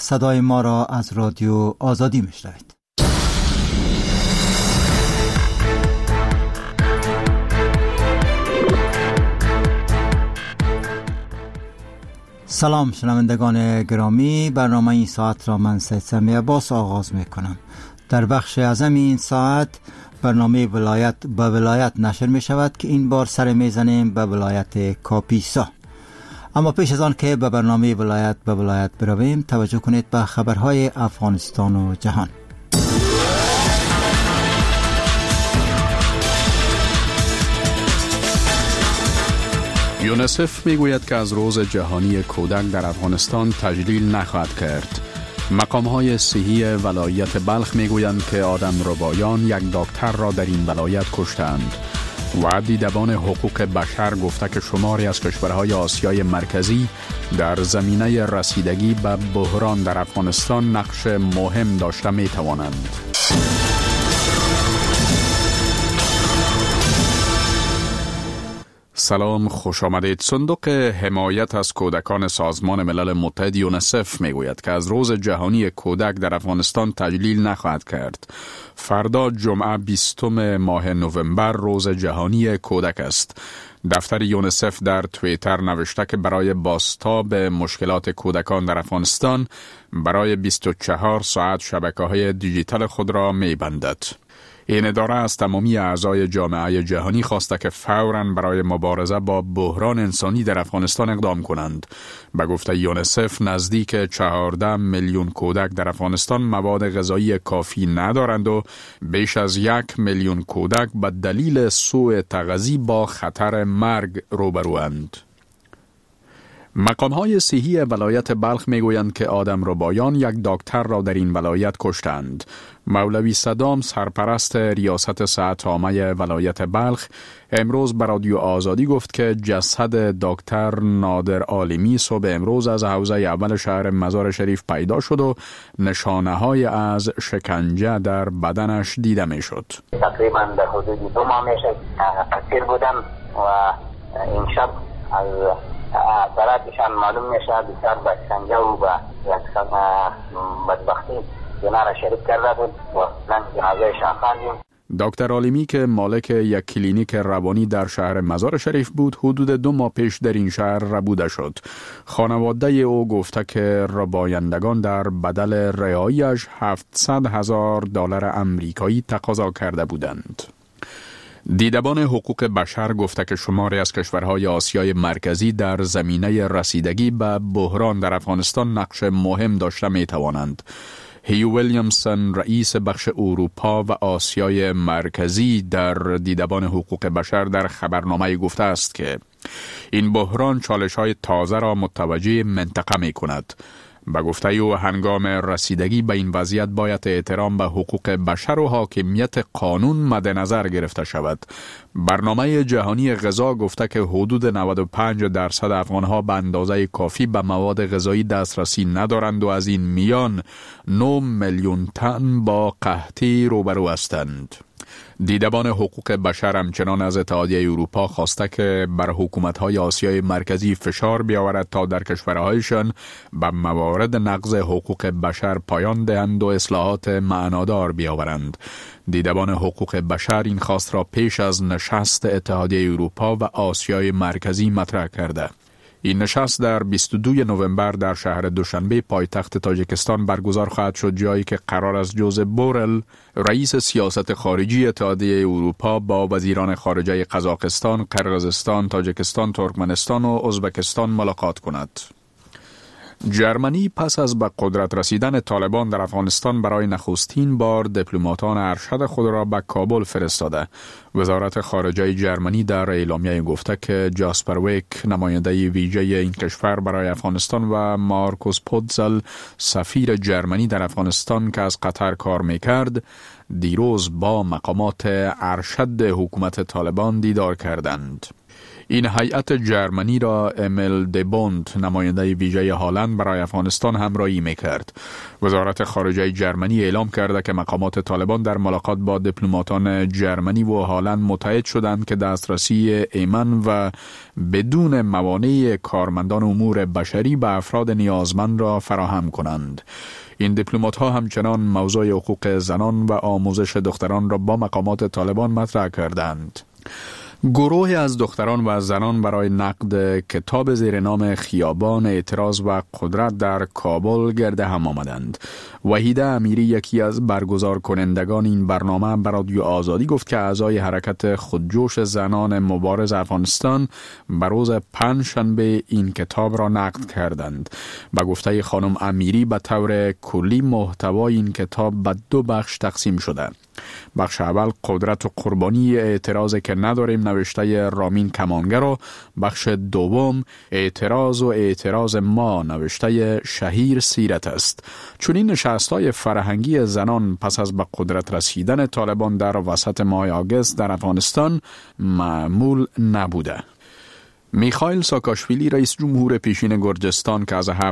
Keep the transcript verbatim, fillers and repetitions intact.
صدای ما را از رادیو آزادی میشنوید. سلام شنوندگان گرامی، برنامه این ساعت را من سید سمی عباس آغاز می کنم. در بخش اعظم این ساعت برنامه ولایت به ولایت نشر می شود که این بار سر می زنیم به ولایت کاپیسا. اما پیش از آن که به برنامه ولایت به ولایت برویم، توجه کنید به خبرهای افغانستان و جهان. یونسف میگوید که از روز جهانی کودک در افغانستان تجلیل نخواهد کرد. مقام‌های صحی ولایت بلخ میگویند که آدمربایان یک دکتر را در این ولایت کشتند و دیدبان حقوق بشر گفته که شماری از کشورهای آسیای مرکزی در زمینه رسیدگی به بحران در افغانستان نقش مهم داشته میتوانند. سلام، خوش آمدید. صندوق حمایت از کودکان سازمان ملل متحد یونسف میگوید که از روز جهانی کودک در افغانستان تجلیل نخواهد کرد. فردا جمعه بیستم ماه نوامبر روز جهانی کودک است. دفتر یونسف در توییتر نوشته که برای بازتاب مشکلات کودکان در افغانستان برای بیست و چهار ساعت شبکه‌های دیجیتال خود را می‌بندد. این اداره از تمامی اعضای جامعه جهانی خواسته که فوراً برای مبارزه با بحران انسانی در افغانستان اقدام کنند. به گفته یونسف نزدیک چهارده میلیون کودک در افغانستان مواد غذایی کافی ندارند و بیش از یک میلیون کودک به دلیل سوء تغذیه با خطر مرگ روبروند. مقام‌های صحی ولایت بلخ میگویند که آدمربایان یک دکتر را در این ولایت کشتند. مولوی صدام سرپرست ریاست صحت عامه ولایت بلخ امروز به رادیو آزادی گفت که جسد دکتر نادر عالمی صبح امروز از حوزه اول شهر مزار شریف پیدا شد و نشانه‌های از شکنجه در بدنش دیده می‌شد. تقریبا در حدود دو ماه میشه اسیر بودم و این شب از براتشان معلوم میشه بسیار با شکنجه و با بدبختی جنار شریک کرده بود و جنازه شاخاندیم. دکتر عالمی که مالک یک کلینیک روانی در شهر مزار شریف بود، حدود دو ماه پیش در این شهر ربوده شد. خانواده او گفته که ربایندگان در بدل رهایی‌اش هفتصد هزار دلار آمریکایی تقاضا کرده بودند. دیدبان حقوق بشر گفته که شماری از کشورهای آسیای مرکزی در زمینه رسیدگی به بحران در افغانستان نقش مهم داشته می توانند. هیو ویلیامسون رئیس بخش اروپا و آسیای مرکزی در دیدبان حقوق بشر در خبرنامه گفته است که این بحران چالش‌های تازه را متوجه منطقه می کند. به گفته او هنگام رسیدگی به این وضعیت باید احترام به حقوق بشر و حاکمیت قانون مد نظر گرفته شود. برنامه جهانی غذا گفته که حدود نود و پنج درصد افغانها به اندازه کافی به مواد غذایی دسترسی ندارند و از این میان نه میلیون تن با قحطی روبرو هستند. دیدبان حقوق بشر همچنان از اتحادیه اروپا خواسته که بر حکومت‌های آسیای مرکزی فشار بیاورد تا در کشورهایشان به موارد نقض حقوق بشر پایان دهند و اصلاحات معنادار بیاورند. دیدبان حقوق بشر این خواست را پیش از نشست اتحادیه اروپا و آسیای مرکزی مطرح کرده. این نشست در بیست و دو نوامبر در شهر دوشنبه پایتخت تاجیکستان برگزار خواهد شد، جایی که قرار است جوزف بورل رئیس سیاست خارجی اتحادیه اروپا با وزیران خارجه قزاقستان، قرقیزستان، تاجیکستان، ترکمنستان و ازبکستان ملاقات کند. جرمنی پس از به قدرت رسیدن طالبان در افغانستان برای نخستین بار دیپلماتان ارشد خود را به کابل فرستاده. وزارت خارجه جرمنی در اعلامیه گفته که جاسپر ویک نماینده ویژه این کشور برای افغانستان و مارکوس پودزل سفیر جرمنی در افغانستان که از قطر کار میکرد دیروز با مقامات ارشد حکومت طالبان دیدار کردند. این هیئت جرمنی را امیل دبوند، نماینده ویژه هالند برای افغانستان، همراهی میکرد. وزارت خارجه جرمنی اعلام کرده که مقامات طالبان در ملاقات با دیپلماتان جرمنی و هالند متحد شدند که دسترسی ایمن و بدون موانع کارمندان امور بشری به افراد نیازمند را فراهم کنند. این دیپلمات ها همچنان موضوع حقوق زنان و آموزش دختران را با مقامات طالبان مطرح کردند. گروهی از دختران و زنان برای نقد کتاب زیر نام خیابان اعتراض و قدرت در کابل گرد هم آمدند. وحیده امیری، یکی از برگزار کنندگان این برنامه، بر رادیو آزادی گفت که اعضای حرکت خودجوش زنان مبارز افغانستان بر روز پنجشنبه این کتاب را نقد کردند. به گفته خانم امیری، به طور کلی محتوای این کتاب به دو بخش تقسیم شده. بخش اول قدرت و قربانی اعتراض که نداریم نوشته رامین کمانگر و بخش دوم اعتراض و اعتراض ما نوشته شهیر سیرت است. چون این نشست‌های فرهنگی زنان پس از به قدرت رسیدن طالبان در وسط ماه آگوست در افغانستان معمول نبوده. میخائیل ساکاشویلی، رئیس جمهور پیشین گرجستان که از